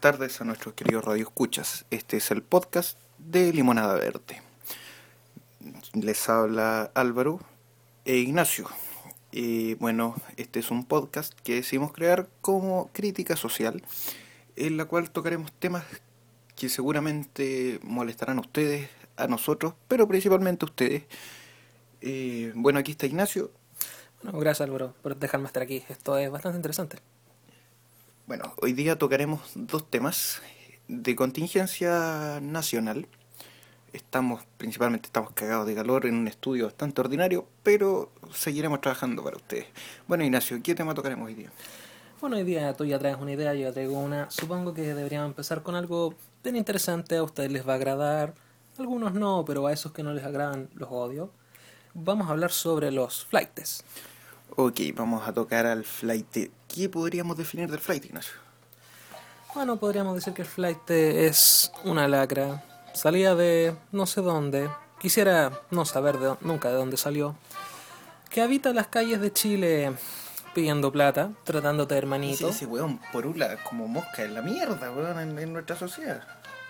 tardes a nuestros queridos radioescuchas. Este es el podcast de Limonada Verde. Les habla Álvaro e Ignacio. Bueno, este es un podcast que decidimos crear como crítica social, en la cual tocaremos temas que seguramente molestarán a ustedes, a nosotros, pero principalmente a ustedes. Bueno, aquí está Ignacio. Bueno, gracias Álvaro por dejarme estar aquí. Esto es bastante interesante. Bueno, hoy día tocaremos dos temas de contingencia nacional. Principalmente estamos cagados de calor en un estudio bastante ordinario, pero seguiremos trabajando para ustedes. Bueno, Ignacio, ¿qué tema tocaremos hoy día? Bueno, hoy día tú ya traes una idea, yo ya traigo una. Supongo que deberíamos empezar con algo bien interesante, a ustedes les va a agradar. Algunos no, pero a esos que no les agradan los odio. Vamos a hablar sobre los flightes. Ok, vamos a tocar al flight. ¿Qué podríamos definir del flight, Ignacio? Bueno, podríamos decir que el flight es una lacra. Salía de no sé dónde. Quisiera no saber nunca de dónde salió. Que habita las calles de Chile pidiendo plata, tratando de hermanito. Ese weón porula como mosca en la mierda, weón, en nuestra sociedad.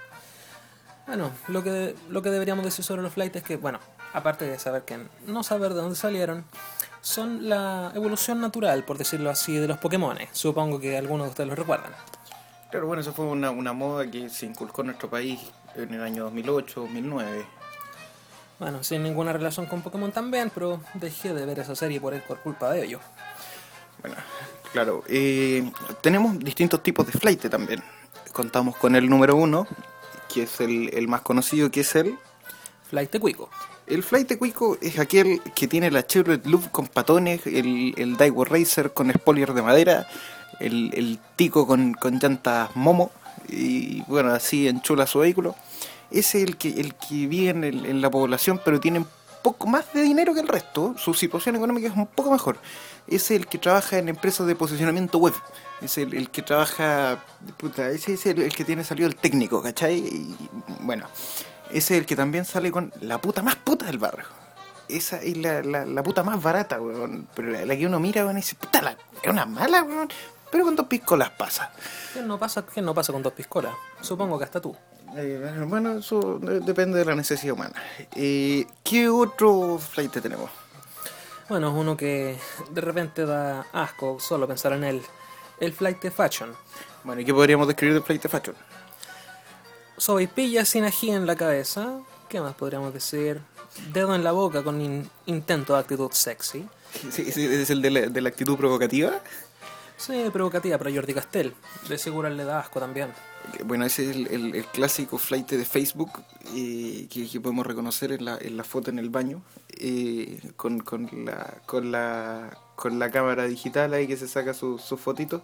Bueno, lo que deberíamos decir sobre los flights es que, bueno, aparte de saber que no saber de dónde salieron, son la evolución natural, por decirlo así, de los Pokémones. Supongo que algunos de ustedes lo recuerdan. Claro, bueno, eso fue una moda que se inculcó en nuestro país en el año 2008, 2009. Bueno, sin ninguna relación con Pokémon también, pero dejé de ver esa serie por culpa de ello. Bueno, claro, tenemos distintos tipos de flight también. Contamos con el número 1, que es el más conocido, que es el Flight Cuico. El flight cuico es aquel que tiene la Chevrolet Loop con patones, el Daiwa Racer con spoiler de madera, el Tico con llantas Momo, y bueno, así enchula su vehículo. Ese es el que vive en la población, pero tiene un poco más de dinero que el resto. Su situación económica es un poco mejor. Ese es el que trabaja en empresas de posicionamiento web. Es el que trabaja... ese es el que tiene salido el técnico, ¿cachai? Y bueno, ese es el que también sale con la puta más puta del barrio. Esa es la puta más barata, weón. Pero la que uno mira, weón, y dice, puta, es una mala, weón. Pero con 2 piscolas pasa. ¿Qué no pasa con 2 piscolas? Supongo que hasta tú. Bueno, eso depende de la necesidad humana. ¿Qué otro flight tenemos? Bueno, es uno que de repente da asco solo pensar en él. El flight de fashion. Bueno, ¿y qué podríamos describir del flight de fashion? Sopaipilla sin ají en la cabeza. ¿Qué más podríamos decir? Dedo en la boca con intento de actitud sexy. ¿Sí, es el de la actitud provocativa? Sí, provocativa para Jordi Castell. De seguro le da asco también. Bueno, ese es el clásico flight de Facebook que podemos reconocer en la foto en el baño, con la cámara digital ahí que se saca sus fotitos.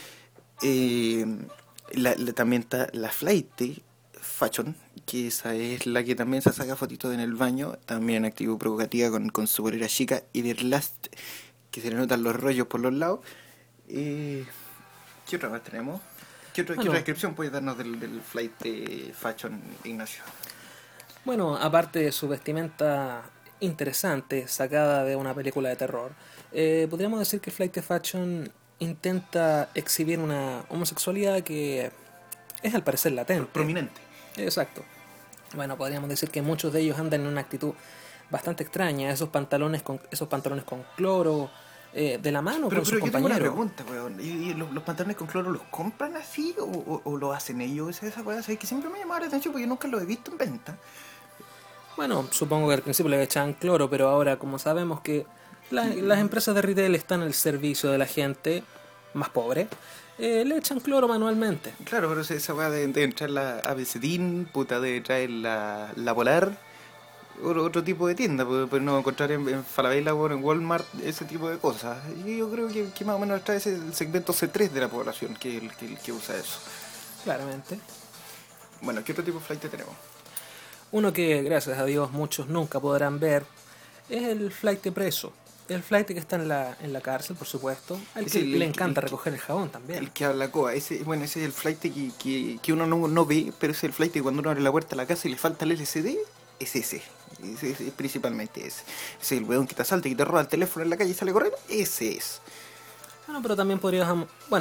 También está la flight fashion, que esa es la que también se saca fotitos en el baño, también actitud provocativa con su bolera chica y del last que se le notan los rollos por los lados. ¿Qué otra más tenemos? ¿Qué otra descripción puedes darnos del flight de fashion, Ignacio? Bueno, aparte de su vestimenta interesante, sacada de una película de terror, podríamos decir que el flight de fashion intenta exhibir una homosexualidad que es al parecer latente. Prominente. Exacto. Bueno, podríamos decir que muchos de ellos andan en una actitud bastante extraña, esos pantalones con cloro, de la mano con sus compañeros. Pero yo tengo una pregunta, weón. ¿Y los pantalones con cloro los compran así o lo hacen ellos? Esa weá, ¿sabes? Que siempre me ha llamado la atención porque yo nunca lo he visto en venta. Bueno, supongo que al principio le echaban cloro, pero ahora como sabemos que las empresas de retail están al servicio de la gente más pobre, le echan cloro manualmente. Claro, pero esa weá de entrar la ABCDIN, puta, de traer la Polar... Otro tipo de tienda, pues no encontrar en Falabella o en Walmart ese tipo de cosas. Y yo creo que más o menos trae el segmento C3 de la población que el que usa eso. Claramente. Bueno, ¿qué otro tipo de flight tenemos? Uno que, gracias a Dios, muchos nunca podrán ver es el flight preso. El flight que está en la cárcel, por supuesto. Al que le encanta recoger el jabón también. El que habla coa. Ese es el flight que uno no ve, pero es el flight que cuando uno abre la puerta de la casa y le falta el LCD, es ese. Es principalmente ese. Es el weón que te asalta y que te roba el teléfono en la calle y sale corriendo. Ese es. Bueno, pero también podríamos... Bueno,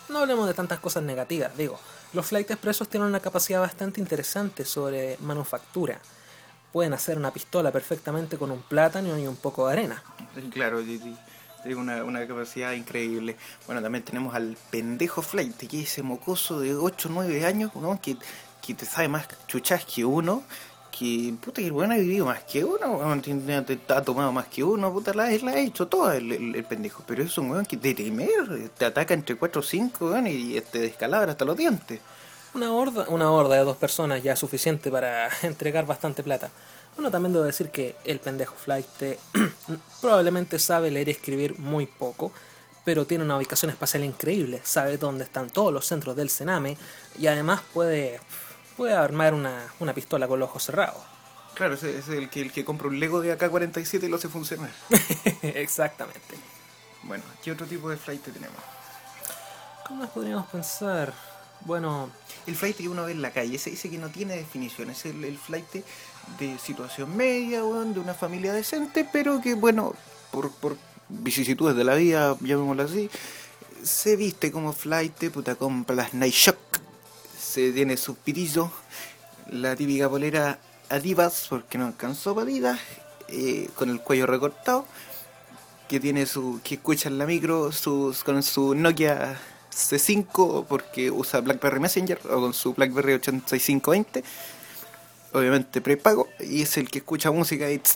no hablemos de tantas cosas negativas, digo. Los flight expresos tienen una capacidad bastante interesante sobre manufactura. Pueden hacer una pistola perfectamente con un plátano y un poco de arena. Claro, tiene una capacidad increíble. Bueno, también tenemos al pendejo Flight, que es ese mocoso de 8 o 9 años, ¿no? que te sabe más chuchas que uno, que puta que el weón ha vivido más que uno, weón, te ha tomado más que uno, puta la ha hecho todo el pendejo. Pero es un weón que de temer, te ataca entre 4 o 5, weón, y te descalabra hasta los dientes. Una horda de 2 personas ya es suficiente para entregar bastante plata. Bueno, también debo decir que el pendejo Flight probablemente sabe leer y escribir muy poco, pero tiene una ubicación espacial increíble, sabe dónde están todos los centros del Sename y además puede armar una pistola con los ojos cerrados. Claro, ese es el que compra un Lego de AK-47 y lo hace funcionar. Exactamente. Bueno, ¿qué otro tipo de flight tenemos? ¿Cómo más podríamos pensar? Bueno, el flight que uno ve en la calle, ese que no tiene definición, es el flight de situación media, bueno, de una familia decente, pero que, bueno, por vicisitudes de la vida, llamémoslo así, se viste como flight, puta, compra las Night Shock, se tiene sus pitillos, la típica polera Adidas, porque no alcanzó para Adidas, con el cuello recortado, que tiene que escucha en la micro con su Nokia C5 porque usa BlackBerry Messenger o con su BlackBerry 8520, obviamente prepago, y es el que escucha música y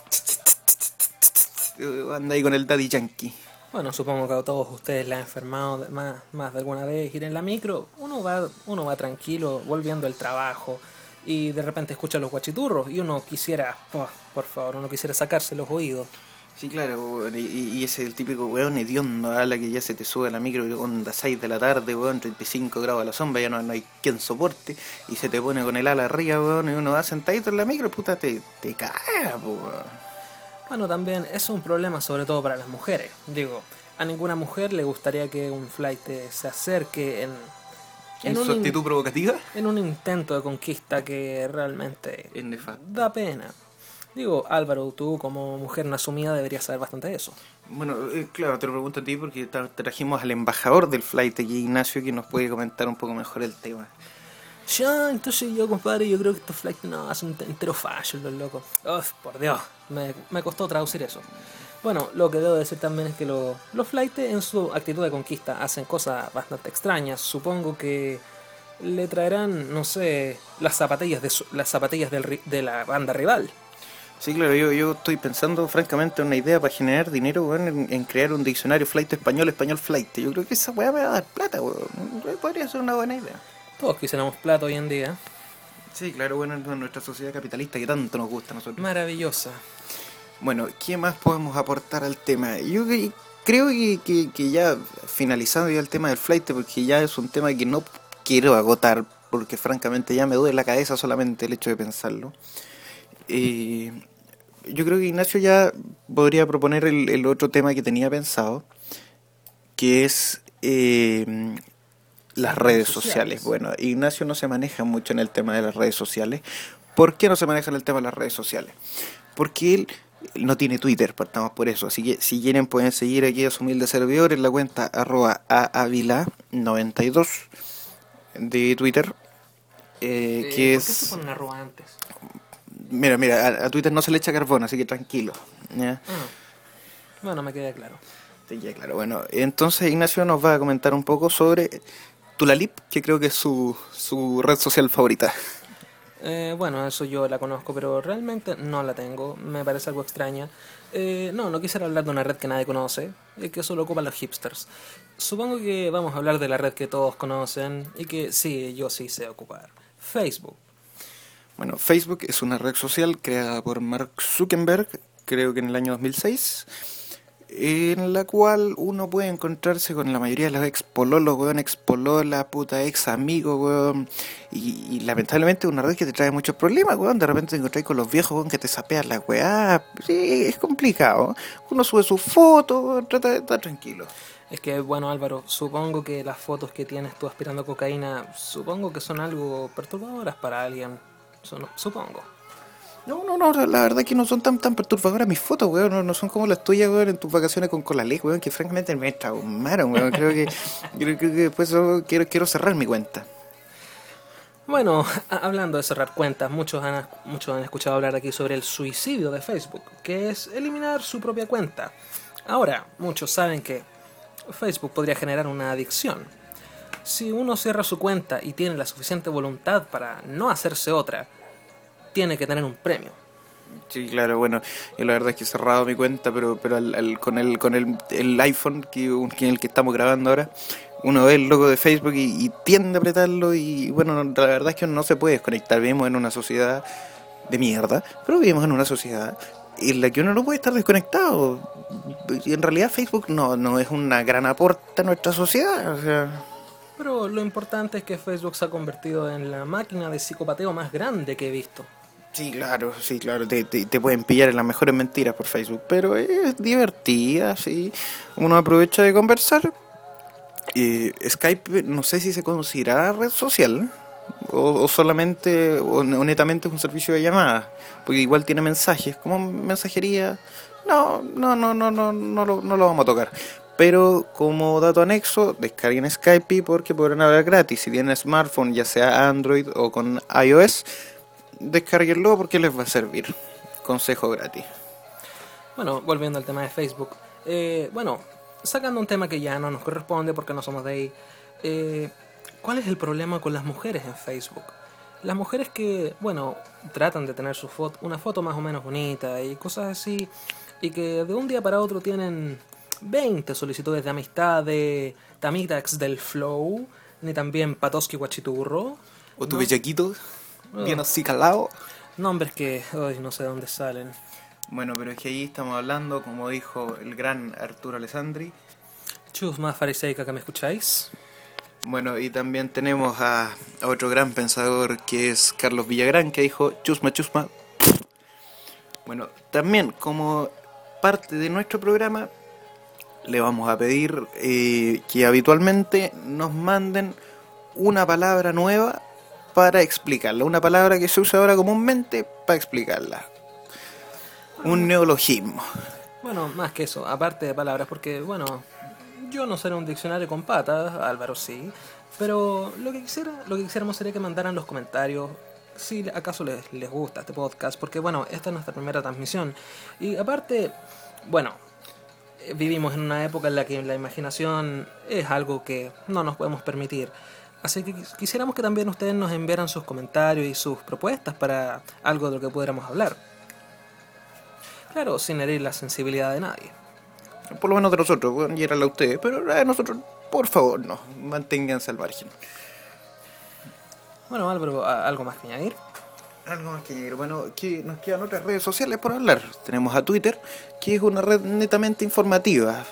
anda ahí con el Daddy Yankee. Bueno, supongo que a todos ustedes les ha enfermado más de alguna vez ir en la micro. Uno va tranquilo, volviendo del trabajo, y de repente escucha los guachiturros, y uno quisiera, por favor, uno quisiera sacarse los oídos. Sí, claro, y ese es el típico weón hediondo a la que ya se te sube a la micro onda 6 de la tarde, weón, 35 grados a la sombra, ya no hay quien soporte, y se te pone con el ala arriba, weón, y uno va sentadito en la micro, puta, te caga, weón. Bueno, también es un problema sobre todo para las mujeres. Digo, a ninguna mujer le gustaría que un flight se acerque ¿En su actitud provocativa? En un intento de conquista que realmente es nefasto. Da pena. Digo, Álvaro, tú como mujer no asumida deberías saber bastante de eso. Bueno, claro, te lo pregunto a ti porque trajimos al embajador del flight aquí, Ignacio, que nos puede comentar un poco mejor el tema. Ya, entonces yo, compadre, yo creo que estos flights no hacen un entero fallo, los locos. Uf, por Dios, me costó traducir eso. Bueno, lo que debo decir también es que los flights en su actitud de conquista hacen cosas bastante extrañas. Supongo que le traerán, no sé, las zapatillas de la banda rival. Sí, claro, yo estoy pensando francamente en una idea para generar dinero, weón, en crear un diccionario flight español flight. Yo creo que esa weá me va a dar plata, weón. Podría ser una buena idea. Todos quisiéramos plata hoy en día. Sí, claro, bueno, en nuestra sociedad capitalista que tanto nos gusta a nosotros. Maravillosa. Bueno, ¿qué más podemos aportar al tema? Yo creo que ya finalizando ya el tema del flight, porque ya es un tema que no quiero agotar, porque francamente ya me duele la cabeza solamente el hecho de pensarlo. Yo creo que Ignacio ya podría proponer el otro tema que tenía pensado, que es las redes sociales. Bueno, Ignacio no se maneja mucho en el tema de las redes sociales. ¿Por qué no se maneja en el tema de las redes sociales? Porque él no tiene Twitter, partamos por eso. Así que si quieren pueden seguir aquí a su humilde servidor en la cuenta @aavila92 de Twitter. Que ¿Por qué es... se ponen arroba antes? Mira, a Twitter no se le echa carbón, así que tranquilo. ¿Ya? Bueno, me queda claro. Te queda claro. Bueno, entonces Ignacio nos va a comentar un poco sobre Tulalip, que creo que es su red social favorita. Bueno, eso yo la conozco, pero realmente no la tengo. Me parece algo extraña. No quisiera hablar de una red que nadie conoce, que solo ocupan los hipsters. Supongo que vamos a hablar de la red que todos conocen y que sí, yo sí sé ocupar. Facebook. Bueno, Facebook es una red social creada por Mark Zuckerberg, creo que en el año 2006, en la cual uno puede encontrarse con la mayoría de los ex pololos, weón, ex polola, puta, ex amigo, weón, y lamentablemente es una red que te trae muchos problemas, weón. De repente te encontrás con los viejos, weón, que te sapean la weá. Sí, es complicado. Uno sube sus fotos, weón, trata de estar tranquilo. Es que, bueno, Álvaro, supongo que las fotos que tienes tú aspirando cocaína, supongo que son algo perturbadoras para alguien. Supongo. No, la verdad que no son tan perturbadoras mis fotos, weón. No son como las tuyas, weón, en tus vacaciones con Colalé, weón, que francamente me traumaron, weón. Creo que después quiero cerrar mi cuenta. Bueno, hablando de cerrar cuentas, muchos han escuchado hablar aquí sobre el suicidio de Facebook, que es eliminar su propia cuenta. Ahora, muchos saben que Facebook podría generar una adicción. Si uno cierra su cuenta y tiene la suficiente voluntad para no hacerse otra, tiene que tener un premio. Sí, claro, bueno, yo la verdad es que he cerrado mi cuenta, pero con el iPhone que en el que estamos grabando ahora, uno ve el logo de Facebook y tiende a apretarlo y bueno, la verdad es que uno no se puede desconectar. Vivimos en una sociedad de mierda, pero vivimos en una sociedad en la que uno no puede estar desconectado. Y en realidad Facebook no es una gran aporte a nuestra sociedad, o sea... Pero lo importante es que Facebook se ha convertido en la máquina de psicopateo más grande que he visto. Sí, claro, te pueden pillar en las mejores mentiras por Facebook, pero es divertida, sí. Uno aprovecha de conversar. Skype, no sé si se considera red social o solamente, o netamente es un servicio de llamadas, porque igual tiene mensajes, como mensajería. No lo vamos a tocar. Pero como dato anexo, descarguen Skype porque podrán hablar gratis. Si tienen smartphone, ya sea Android o con iOS, descárguenlo porque les va a servir. Consejo gratis. Bueno, volviendo al tema de Facebook. Bueno, sacando un tema que ya no nos corresponde porque no somos de ahí. ¿Cuál es el problema con las mujeres en Facebook? Las mujeres que, bueno, tratan de tener una foto más o menos bonita y cosas así, y que de un día para otro tienen 20 solicitudes de amistad de Tamitax del Flow, ni también Patoski Guachiturro. O tu No, bellaquito, bien oh, así calado. nombres que hoy no sé de dónde salen. Bueno, pero es que ahí estamos hablando, como dijo el gran Arturo Alessandri. Chusma fariseica que me escucháis. Bueno, y también tenemos a otro gran pensador que es Carlos Villagrán, que dijo chusma, chusma. Bueno, también como parte de nuestro programa, le vamos a pedir que habitualmente nos manden una palabra nueva para explicarla. Una palabra que se usa ahora comúnmente para explicarla. Un neologismo. Bueno, más que eso, aparte de palabras, porque, bueno, yo no seré un diccionario con patas, Álvaro sí, pero lo que quisiéramos sería que mandaran los comentarios si acaso les gusta este podcast, porque, bueno, esta es nuestra primera transmisión. Y aparte, bueno, vivimos en una época en la que la imaginación es algo que no nos podemos permitir. Así que quisiéramos que también ustedes nos enviaran sus comentarios y sus propuestas para algo de lo que pudiéramos hablar. Claro, sin herir la sensibilidad de nadie. Por lo menos de nosotros, bueno, y era la ustedes, pero a nosotros, por favor, no, manténganse al margen. Bueno, Álvaro, ¿algo más que añadir? Algo más que añadir. Bueno, que nos quedan otras redes sociales por hablar. Tenemos a Twitter, que es una red netamente informativa.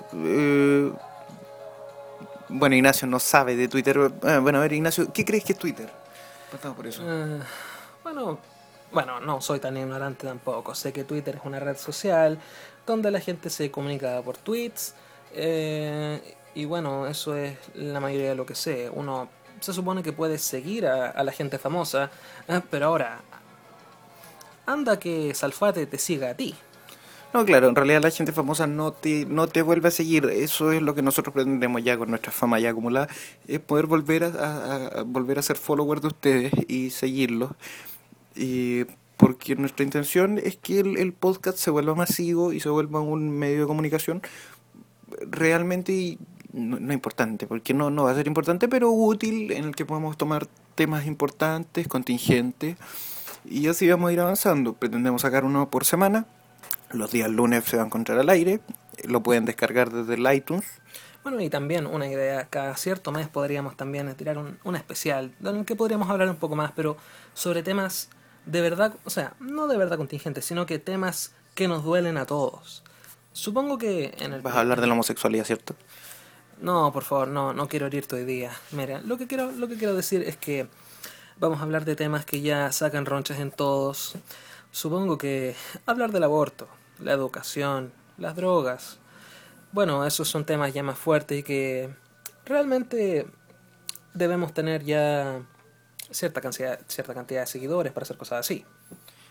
Bueno, Ignacio no sabe de Twitter. Bueno, a ver, Ignacio, ¿qué crees que es Twitter? Partamos por eso. Eh, bueno, bueno, no soy tan ignorante tampoco. Sé que Twitter es una red social donde la gente se comunica por tweets. Y bueno, eso es la mayoría de lo que sé. Uno se supone que puede seguir a la gente famosa, pero ahora, anda que Salfate te siga a ti. No, claro, en realidad la gente famosa no te vuelve a seguir. Eso es lo que nosotros pretendemos ya con nuestra fama ya acumulada, es poder volver volver a ser follower de ustedes y seguirlos. Y porque nuestra intención es que el podcast se vuelva masivo y se vuelva un medio de comunicación realmente no importante, porque no va a ser importante, pero útil, en el que podemos tomar temas importantes, contingentes, y así vamos a ir avanzando. Pretendemos sacar uno por semana. Los días lunes se va a encontrar al aire. Lo pueden descargar desde el iTunes. Bueno, y también una idea, cada cierto mes podríamos también tirar un especial, en el que podríamos hablar un poco más, pero sobre temas de verdad, o sea, no de verdad contingentes, sino que temas que nos duelen a todos. Supongo que en el... Vas a hablar de la homosexualidad, ¿cierto? No, por favor, no quiero herirte hoy día. Mira, lo que quiero decir es que vamos a hablar de temas que ya sacan ronchas en todos. Supongo que hablar del aborto, la educación, las drogas. Bueno, esos son temas ya más fuertes y que realmente debemos tener ya cierta cantidad de seguidores para hacer cosas así.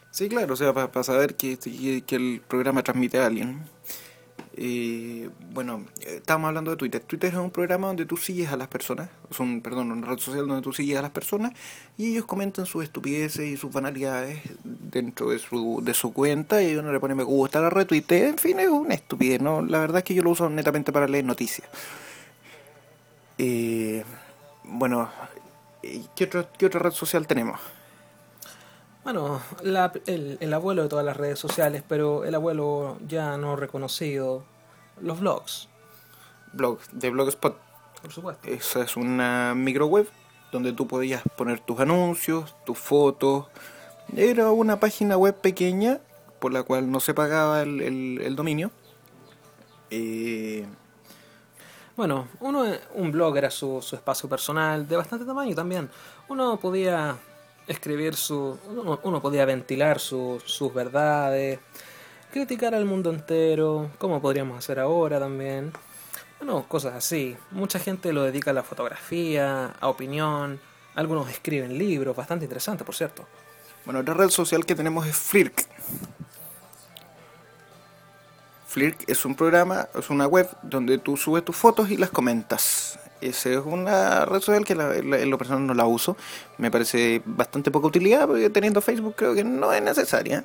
Sí, claro, o sea, para saber que el programa transmite a alguien. Bueno, estábamos hablando de Twitter. Twitter es un programa donde tú sigues a las personas, perdón, una red social donde tú sigues a las personas y ellos comentan sus estupideces y sus banalidades dentro de su cuenta y uno le pone me gusta, la retuitea, en fin, es una estupidez, ¿no? La verdad es que yo lo uso netamente para leer noticias. Eh, bueno, ¿qué otra red social tenemos? Bueno, el abuelo de todas las redes sociales, pero el abuelo ya no reconocido, los blogs, De Blogspot. por supuesto. Esa es una microweb donde tú podías poner tus anuncios, tus fotos. Era una página web pequeña por la cual no se pagaba el dominio. Eh, Bueno, un blog era su espacio personal, de bastante tamaño también. Uno podía escribir uno podía ventilar sus verdades, criticar al mundo entero, como podríamos hacer ahora también. Bueno, cosas así. Mucha gente lo dedica a la fotografía, a opinión. Algunos escriben libros, bastante interesantes, por cierto. bueno, otra red social que tenemos es Flirk. Flirk es un programa, es una web donde tú subes tus fotos y las comentas. Esa es una red social que en lo personal no la uso. Me parece bastante poca utilidad porque teniendo Facebook creo que no es necesaria.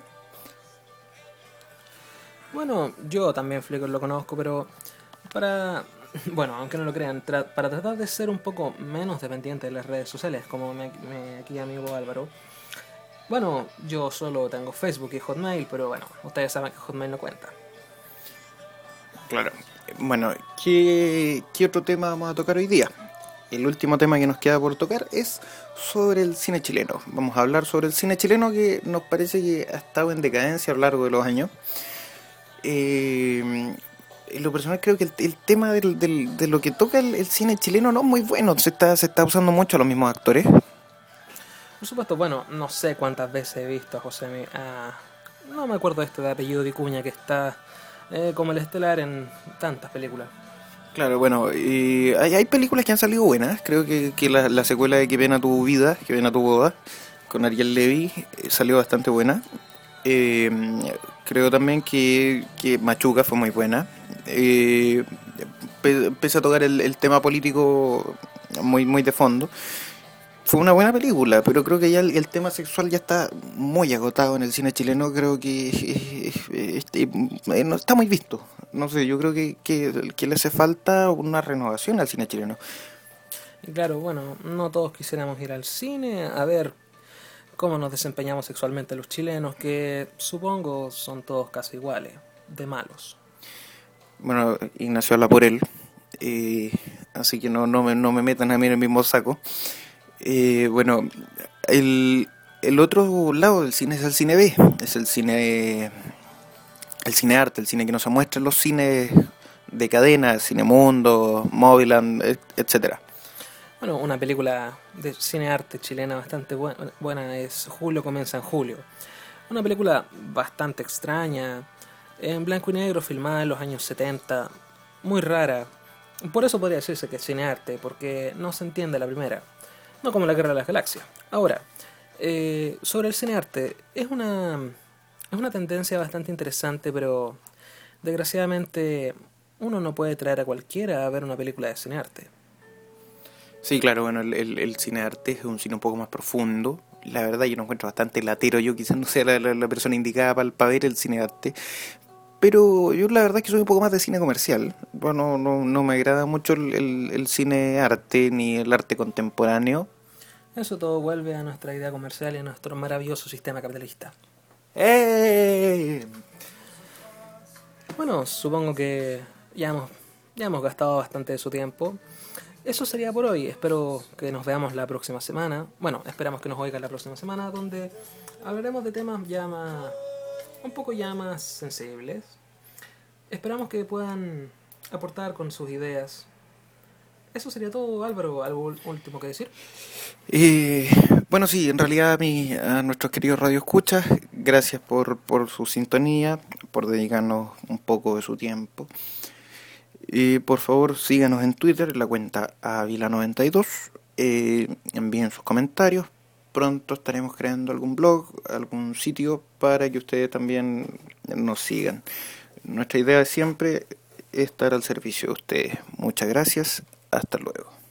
Bueno, yo también Flickr lo conozco, pero para... Bueno, aunque no lo crean, para tratar de ser un poco menos dependiente de las redes sociales, como aquí amigo Álvaro. Bueno, yo solo tengo Facebook y Hotmail, pero bueno, ustedes saben que Hotmail no cuenta. Claro. Bueno, ¿qué otro tema vamos a tocar hoy día? El último tema que nos queda por tocar es sobre el cine chileno. Vamos a hablar sobre el cine chileno que nos parece que ha estado en decadencia a lo largo de los años. En lo personal creo que el tema de lo que toca el cine chileno no es muy bueno. Se está usando mucho a los mismos actores. Por supuesto, bueno, no sé cuántas veces he visto a no me acuerdo de apellido Vicuña, que está como el estelar en tantas películas. Claro, bueno, hay películas que han salido buenas. Creo que la secuela de Qué pena tu vida, Qué pena tu boda, con Ariel Levy, salió bastante buena. Eh, Creo también que Machuca fue muy buena. Pese a tocar el tema político muy de fondo. Fue una buena película, pero creo que ya el tema sexual ya está muy agotado en el cine chileno. Creo que no está muy visto. No sé, yo creo que le hace falta una renovación al cine chileno. Y claro, bueno, no todos quisiéramos ir al cine a ver cómo nos desempeñamos sexualmente los chilenos, que supongo son todos casi iguales, de malos. Bueno, Ignacio habla por él, así que no me metan a mí en el mismo saco. Bueno, el otro lado del cine es el cine B, es el cine arte, el cine que nos muestra los cines de cadena, Cinemundo, Moviland, etcétera. Bueno, una película de cine arte chilena bastante buena es Julio comienza en julio. Una película bastante extraña, en blanco y negro, filmada en los años 70, muy rara. Por eso podría decirse que es cine arte, porque no se entiende la primera. No como la Guerra de las Galaxias. Ahora, sobre el cine arte, es una tendencia bastante interesante, pero desgraciadamente uno no puede traer a cualquiera a ver una película de cine arte. Sí, claro, bueno, el cine arte es un cine un poco más profundo. La verdad yo lo encuentro bastante latero, yo quizás no sea la persona indicada para ver el cine arte. Pero yo la verdad es que soy un poco más de cine comercial. Bueno, no me agrada mucho el cine arte ni el arte contemporáneo. Eso todo vuelve a nuestra idea comercial y a nuestro maravilloso sistema capitalista. ¡Eh! Bueno, supongo que ya hemos gastado bastante de su tiempo. Eso sería por hoy. Espero que nos veamos la próxima semana. Bueno, esperamos que nos oigan la próxima semana, donde hablaremos de temas un poco ya más sensibles. Esperamos que puedan aportar con sus ideas. Eso sería todo, Álvaro. ¿Algo último que decir? Eh, bueno, sí, en realidad a nuestros queridos radioescuchas, gracias por su sintonía, por dedicarnos un poco de su tiempo. Por favor, síganos en Twitter, en la cuenta Avila92. Envíen sus comentarios. pronto estaremos creando algún blog, algún sitio para que ustedes también nos sigan. Nuestra idea siempre es estar al servicio de ustedes. Muchas gracias, hasta luego.